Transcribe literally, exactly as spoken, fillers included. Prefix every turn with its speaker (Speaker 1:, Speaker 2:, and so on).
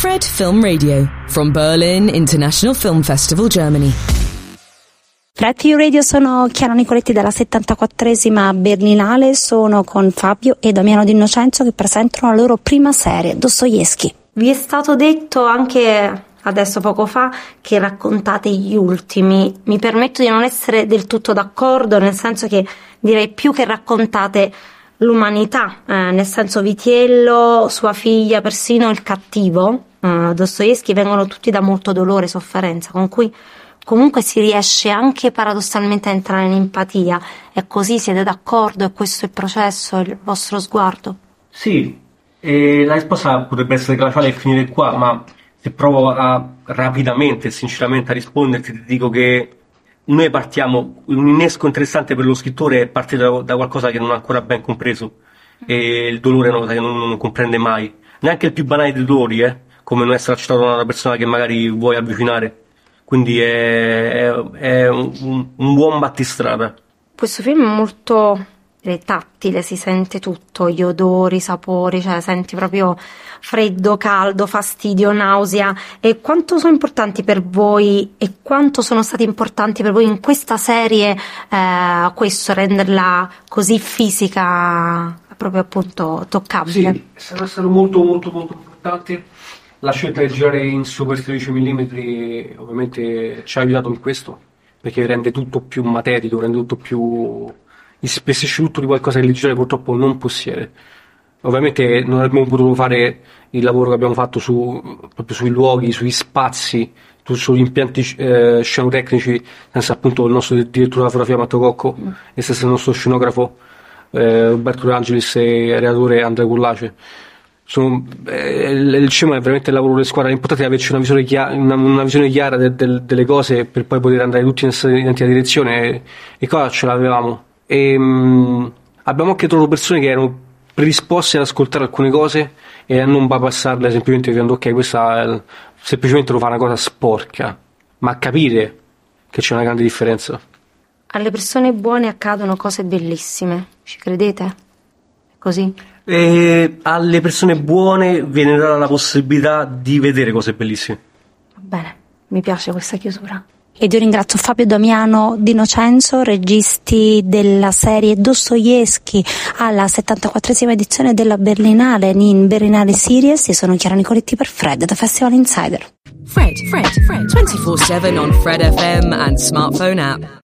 Speaker 1: Fred Film Radio, from Berlin International Film Festival, Germany.
Speaker 2: Fred Film Radio, sono Chiara Nicoletti della settantaquattresima Berlinale, sono con Fabio e Damiano D'Innocenzo che presentano la loro prima serie, Dostoevskij. Vi è stato detto anche adesso poco fa che raccontate gli ultimi. Mi permetto di non essere del tutto d'accordo, nel senso che direi più che raccontate l'umanità, eh, nel senso Vitiello, sua figlia, persino il cattivo, eh, Dostoevskij, vengono tutti da molto dolore e sofferenza, con cui comunque si riesce anche paradossalmente a entrare in empatia. È così? Siete d'accordo? È questo il processo, il vostro sguardo?
Speaker 3: Sì, e la risposta potrebbe essere glaciale e finire qua, ma se provo a rapidamente e sinceramente a risponderti, ti dico che noi partiamo, un innesco interessante per lo scrittore è partire da, da qualcosa che non ha ancora ben compreso, e il dolore è una cosa che non, non comprende mai, neanche il più banale dei dolori, eh, come non essere accettato da una persona che magari vuoi avvicinare. Quindi è, è, è un, un buon battistrada.
Speaker 2: Questo film è molto tattile, si sente tutto, gli odori, i sapori, cioè senti proprio freddo, caldo, fastidio, nausea. E quanto sono importanti per voi e quanto sono stati importanti per voi in questa serie eh, questo, renderla così fisica, proprio appunto toccabile?
Speaker 3: Sì, è stato molto molto molto importante. La scelta di girare in Super tredici millimetri ovviamente ci ha aiutato in questo, perché rende tutto più materico, rende tutto più... ispessisce tutto di qualcosa che il digitale purtroppo non possiede. Ovviamente non abbiamo potuto fare il lavoro che abbiamo fatto su, proprio sui luoghi, sui spazi, sugli impianti eh, scenotecnici, senza appunto il nostro direttore della fotografia Matteo Cocco mm. e senza il nostro scenografo eh, Roberto De Angelis e relatore Andrea Cullace. Sono, eh, il cinema è veramente il lavoro delle squadre, è importante averci una visione chiara, una, una visione chiara de, de, delle cose per poi poter andare tutti in identica direzione, e, e qua ce l'avevamo. E, mh, abbiamo anche trovato persone che erano predisposte ad ascoltare alcune cose e a non bypassarle semplicemente dicendo ok, questa è, semplicemente lo fa una cosa sporca, ma a capire che c'è una grande differenza.
Speaker 2: Alle persone buone accadono cose bellissime, ci credete? È così?
Speaker 3: E alle persone buone viene data la possibilità di vedere cose bellissime.
Speaker 2: Va bene, mi piace questa chiusura. Ed io ringrazio Fabio e Damiano D'Innocenzo, registi della serie Dostoevskij alla settantaquattresima edizione della Berlinale in Berlinale Series. Io sono Chiara Nicoletti per Fred, da Festival Insider.
Speaker 1: Fred, Fred, Fred, twenty-four seven on Fred F M and smartphone app.